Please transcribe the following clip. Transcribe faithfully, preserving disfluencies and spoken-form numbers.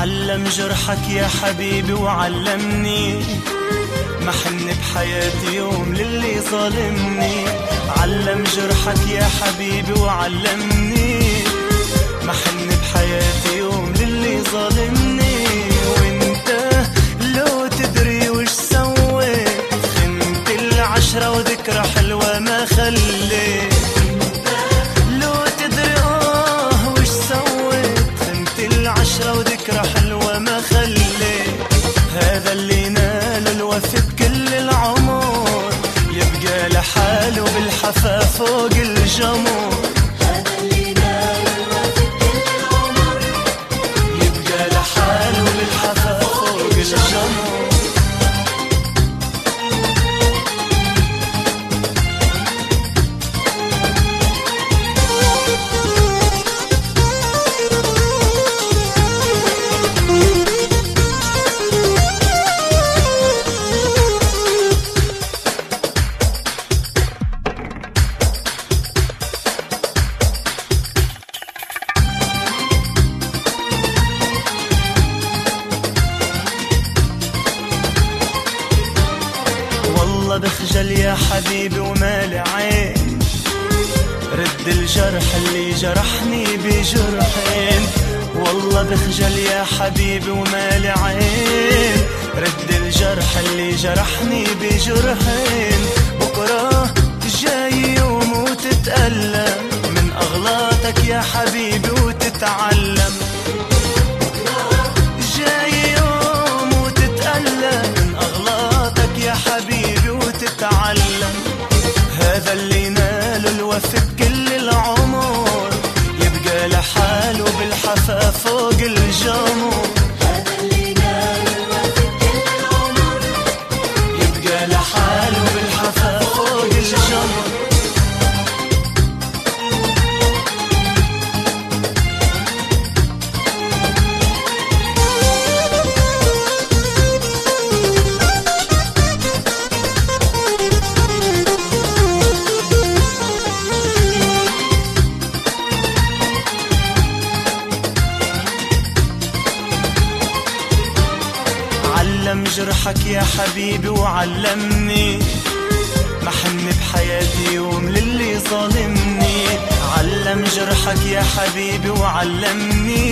علم جرحك يا حبيبي وعلمني ما حن بحياتي يوم للي ظالمني. علم جرحك يا حبيبي وعلمني ما حن بحياتي يوم للي ظالمني. وانت لو تدري وش سويت خنت العشرة وذكرى حلوة ما خليت. لو تدري اه وش سويت خنت العشرة وذكرى حلوة ما خليت. هذا اللي نال الوفي بكل العمر يبقى لحاله بالحفا فوق الجمر. هذا اللي نال الوفي بكل العمر يبقى لحاله بالحفا فوق الجمر. والله بخجل يا حبيبي ومالي عين رد الجرح اللي جرحني بجرحين. والله بخجل يا حبيبي ومالي عين رد الجرح اللي جرحني بجرحين. بكرة جاي يوم وتتألم من أغلاطك يا حبيبي وتتعلم. جاي يوم وتتألم من أغلاطك يا حبيبي وتتعلم. هذا اللي نال الوفي بكل العمر يبقى لحاله بالحفا فوق الجمر. هذا اللي نال الوفي بكل العمر يبقى لحاله بالحفا فوق الجمر. علم جرحك يا حبيبي وعلمني ما حن بحياتي يوم للي ظالمني. علم جرحك يا حبيبي وعلمني